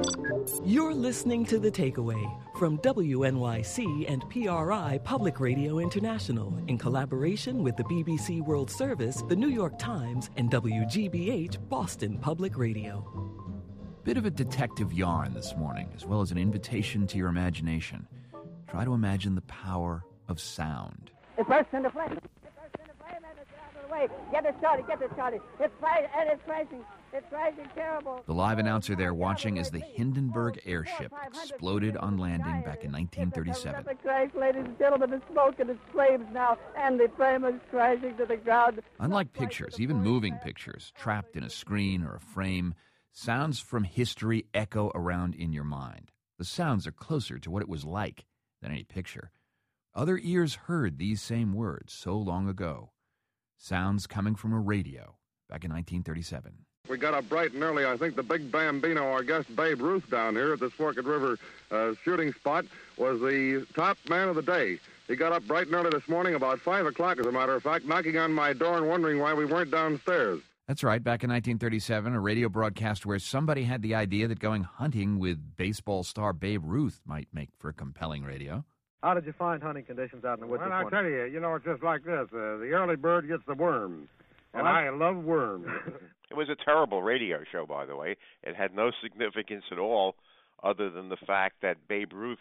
You're listening to The Takeaway from WNYC and PRI Public Radio International in collaboration with the BBC World Service, the New York Times, and WGBH Boston Public Radio. Bit of a detective yarn this morning, as well as an invitation to your imagination. Try to imagine the power of sound. It bursts into flame. It bursts into flame, and it's out of the way. Get it started. It's flying, and it's crashing. It's crashing terrible. The live announcer there watching as the Hindenburg airship exploded on landing back in 1937. It's a crash, ladies and gentlemen. The smoke and the flames now, and the flame is crashing to the ground. Unlike pictures, even moving pictures, trapped in a screen or a frame, sounds from history echo around in your mind. The sounds are closer to what it was like than any picture. Other ears heard these same words so long ago. Sounds coming from a radio back in 1937. We got up bright and early. I think the big Bambino, our guest Babe Ruth down here at this Forked River shooting spot, was the top man of the day. He got up bright and early this morning, about 5 o'clock, as a matter of fact, knocking on my door and wondering why we weren't downstairs. That's right. Back in 1937, a radio broadcast where somebody had the idea that going hunting with baseball star Babe Ruth might make for compelling radio. How did you find hunting conditions out in the woods this morning? Well, I tell you, it's just like this. The early bird gets the worms, and I love worms. It was a terrible radio show, by the way. It had no significance at all other than the fact that Babe Ruth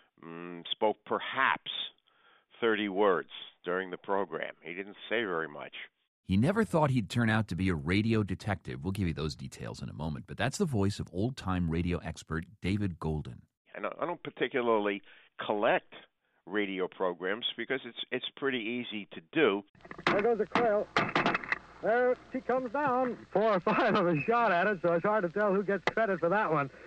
spoke perhaps 30 words during the program. He didn't say very much. He never thought he'd turn out to be a radio detective. We'll give you those details in a moment. But that's the voice of old-time radio expert David Golden. I don't particularly collect radio programs because it's pretty easy to do. There goes a quail. There she comes down. 4 or 5 of them shot at it, so it's hard to tell who gets credit for that one.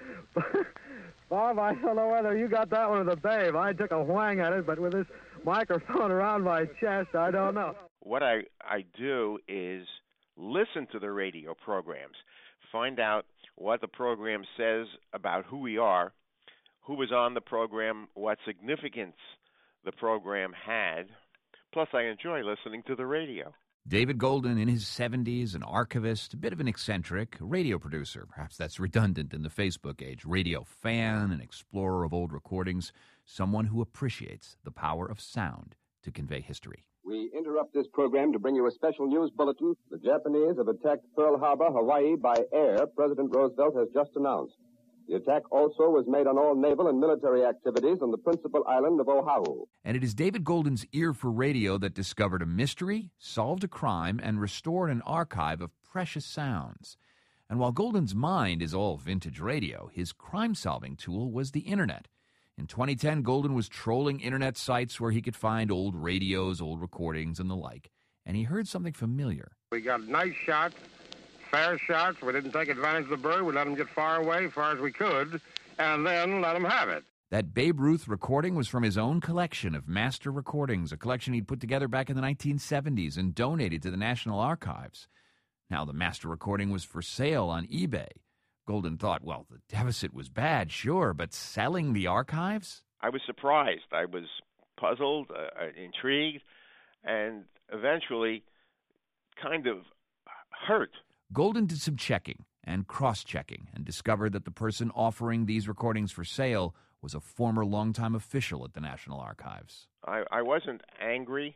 Bob, I don't know whether you got that one or the Babe. I took a whang at it, but with this microphone around my chest, I don't know. What I do is listen to the radio programs, find out what the program says about who we are, who was on the program, what significance the program had. Plus, I enjoy listening to the radio. David Golden, in his 70s, an archivist, a bit of an eccentric, radio producer. Perhaps that's redundant in the Facebook age. Radio fan, an explorer of old recordings, someone who appreciates the power of sound to convey history. We interrupt this program to bring you a special news bulletin. The Japanese have attacked Pearl Harbor, Hawaii, by air, President Roosevelt has just announced. The attack also was made on all naval and military activities on the principal island of Oahu. And it is David Golden's ear for radio that discovered a mystery, solved a crime, and restored an archive of precious sounds. And while Golden's mind is all vintage radio, his crime-solving tool was the Internet. In 2010, Golden was trolling Internet sites where he could find old radios, old recordings, and the like. And he heard something familiar. We got nice shots. Fair shots. We didn't take advantage of the bird. We let them get far away, far as we could, and then let them have it. That Babe Ruth recording was from his own collection of master recordings, a collection he'd put together back in the 1970s and donated to the National Archives. Now, the master recording was for sale on eBay. Golden thought, well, the deficit was bad, sure, but selling the archives? I was surprised. I was puzzled, intrigued, and eventually kind of hurt. Golden did some checking and cross-checking and discovered that the person offering these recordings for sale was a former longtime official at the National Archives. I wasn't angry.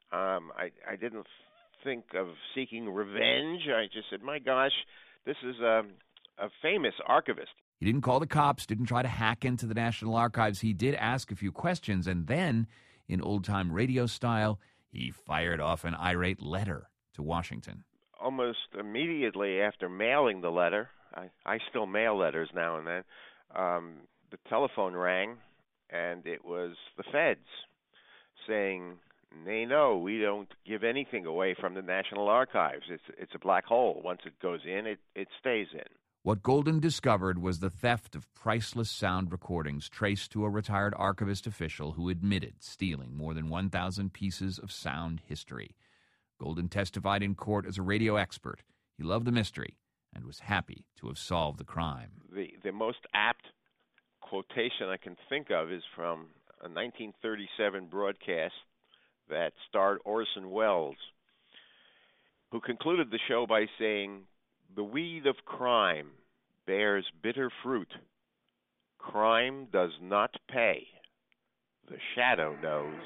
I didn't think of seeking revenge. I just said, my gosh, this is a famous archivist. He didn't call the cops, didn't try to hack into the National Archives. He did ask a few questions, and then, in old-time radio style, he fired off an irate letter to Washington. Almost immediately after mailing the letter, I still mail letters now and then, the telephone rang, and it was the feds saying, no, we don't give anything away from the National Archives. It's a black hole. Once it goes in, it stays in. What Golden discovered was the theft of priceless sound recordings traced to a retired archivist official who admitted stealing more than 1,000 pieces of sound history. Golden testified in court as a radio expert. He loved the mystery and was happy to have solved the crime. The most apt quotation I can think of is from a 1937 broadcast that starred Orson Welles, who concluded the show by saying, "The weed of crime bears bitter fruit Crime does not pay. The shadow knows.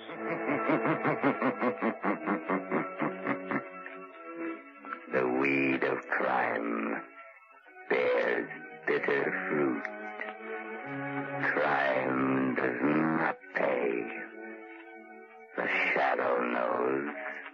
The weed of crime bears bitter fruit. Crime does not pay. The shadow knows.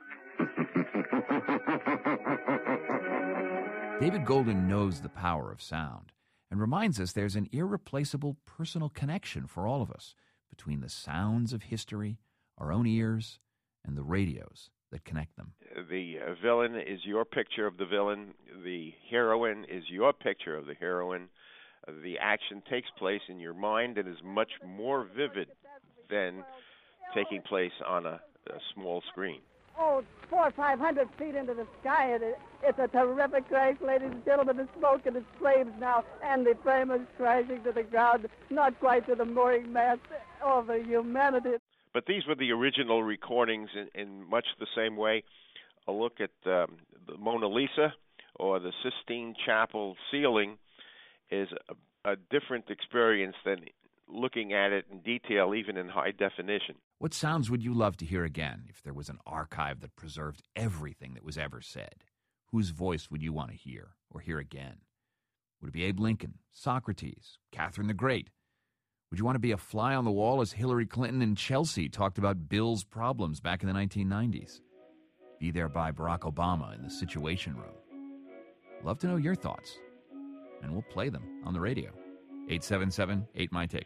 David Golden knows the power of sound and reminds us there's an irreplaceable personal connection for all of us between the sounds of history, our own ears, and the radios that connect them. The villain is your picture of the villain. The heroine is your picture of the heroine. The action takes place in your mind and is much more vivid than taking place on a small screen. Oh, 400 or 500 feet into the sky. It's a terrific crash, ladies and gentlemen. The smoke and the flames now, and the frame is crashing to the ground, not quite to the mooring mast. Oh, the humanity. But these were the original recordings in much the same way. A look at the Mona Lisa or the Sistine Chapel ceiling is a different experience than looking at it in detail, even in high definition. What sounds would you love to hear again if there was an archive that preserved everything that was ever said? Whose voice would you want to hear or hear again? Would it be Abe Lincoln, Socrates, Catherine the Great? Would you want to be a fly on the wall as Hillary Clinton and Chelsea talked about Bill's problems back in the 1990s? Be there by Barack Obama in the Situation Room? Love to know your thoughts, and we'll play them on the radio. 877-8MY-TAKE.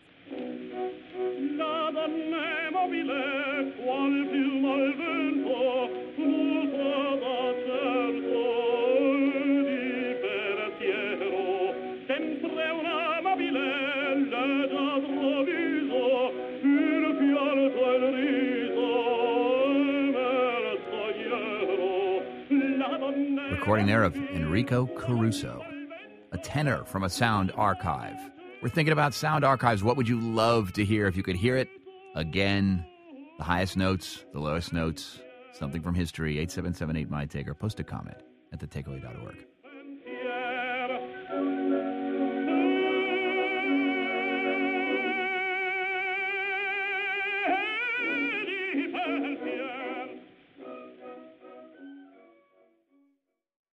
Recording there of Enrico Caruso, a tenor from a sound archive. We're thinking about sound archives. What would you love to hear if you could hear it again? The highest notes, the lowest notes, something from history. 877-8MY-TAKE, or post a comment at thetakeaway.org.